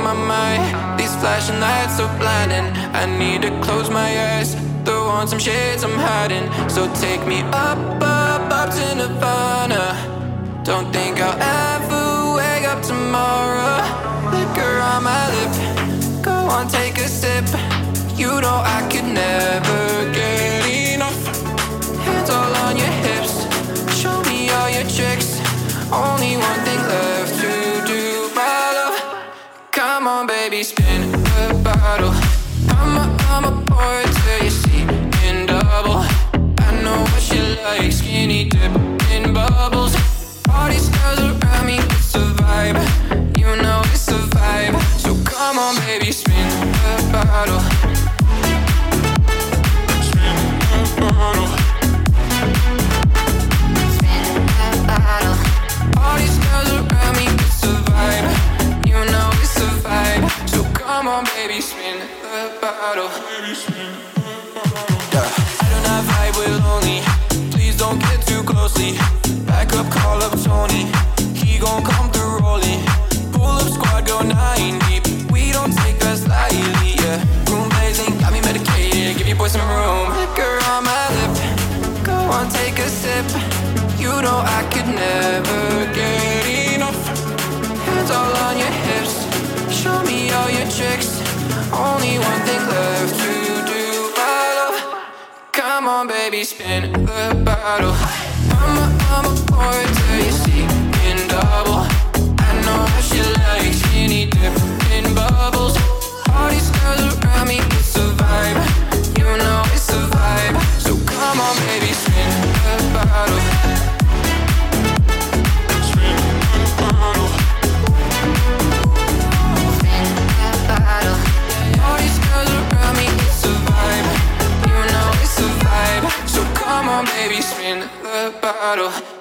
my mind. These flashing lights are blinding. I need to close my eyes, throw on some shades I'm hiding. So take me up, up, up to Nirvana. Don't think I'll ever wake up tomorrow. Liquor on my lip, go on, take a sip. You know I could never get enough. Hands all on your hips, show me all your tricks. Only one thing left to do, my love. Come on, baby, spin the bottle. I'ma pour it till you see in double. I know what you like, skinny dip in bubbles. All these girls around me, it's a vibe. You know it's a vibe. So come on, baby, spin the bottle. Spin the bottle. Spin the bottle. All these girls around me, it's a vibe. You know it's a vibe. So come on, baby, spin the bottle. Yeah. I do not vibe with lonely. Please don't get too closely. Back up, call up Tony. He gon' come through rolling. Pull up squad, go 9 deep. We don't take us lightly, yeah. Room blazing, got me medicated. Give your boy some room. Liquor on my lip, go on, take a sip. You know I could never get enough. Hands all on your hips, show me all your tricks. Only one thing left to do, my love. Come on, baby, spin the bottle. I'ma pour it till you see in double. I know what you like, skinny dip in bubbles. All these girls around me, it's a vibe. You know it's a vibe. So come on, baby, spin the bottle. Spin the bottle. Spin the bottle. All these girls around me, it's a vibe. You know it's a vibe. So come on, baby, spin the bottle.